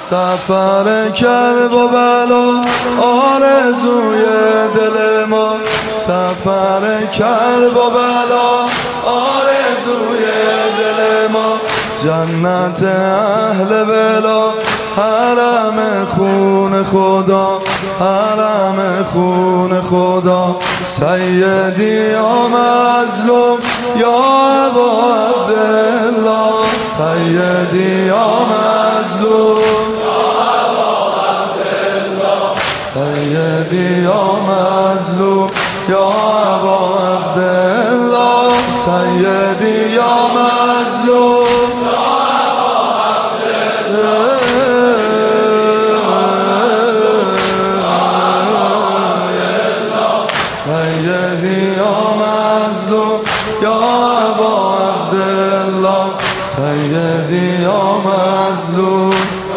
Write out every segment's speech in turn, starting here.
سفر کرب و بلا آرزوی دل ما، سفر کرب و بلا آرزوی دل ما، جنت اهل بلا حرم خون خدا، حرم خون خدا. سیدی یا مظلوم یا ابا عبدالله، سیدی یا مظلوم سیدی یا مظلوم یا ابا عبدالله، سیدی یا مظلوم سیدی یا مظلوم یا ابا عبدالله، سیدی یا مظلوم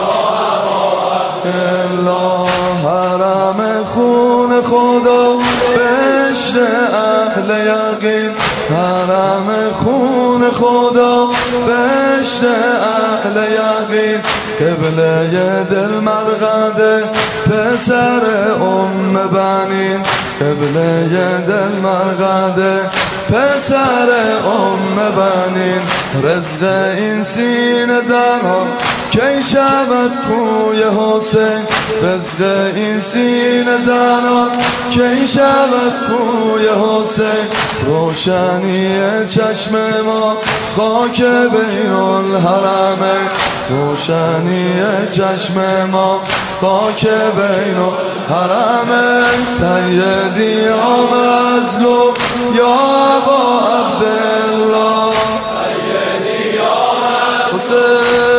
الا حرم خون خدا بهشت اهل یقین، حرم خون خدا بهشت اهل یقین. قبله دل مرقده پسر بنین، قبله دل مرقده پسر بنین. رزق این سینه زنان کی شود کوی حسین، رزق این سینه زنان کی شود کوی حسین. روشنی چشم ما خاک بین الحرمین، روشنی چشم ما خاک بین الحرمین. سیدی یا مظلوم یا ابا عبدالله، سیدی یا حسین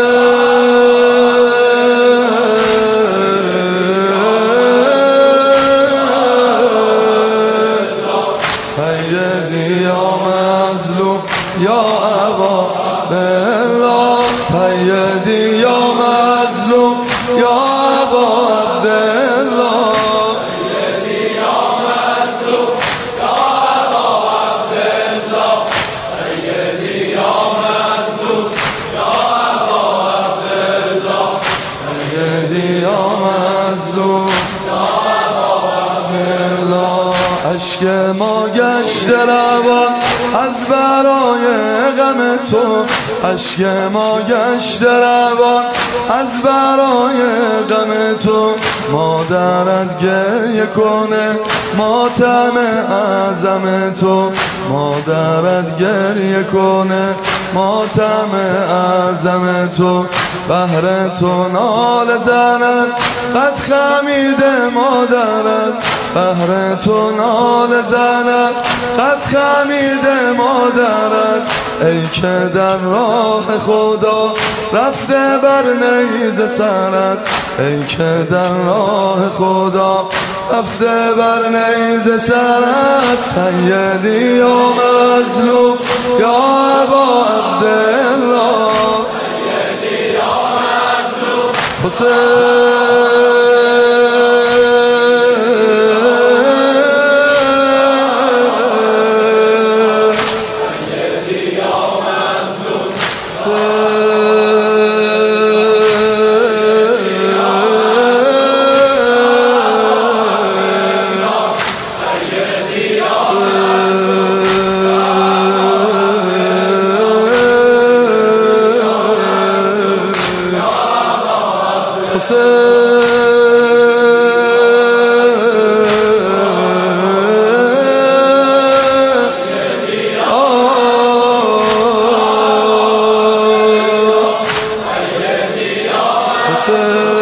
سیدی یا مظلوم یا ابا عبدالله، سیدی یا مظلوم یا ابا عبدالله، سیدی یا مظلوم یا ابا عبدالله، سیدی یا مظلوم یا ابا عبدالله، سیدی یا مظلوم یا ابا عبدالله. اشک ما گشت روان از برای غم تو، اشک ما گشت روان از برای غم تو. مادرت گریه کنه ماتم اعظم تو، مادرت گریه کنه ماتم اعظم تو. بهر تو نال زند قد خمیده مادرت، بهر تو نال زند قد خمیده مادرت. ای که در راه خدا رفته بر نیز سرت، ای که در راه خدا رفته بر نیز سرت. سیدی یا مظلوم یا ابا عبدالله، سیدی یا مظلوم حسین حسین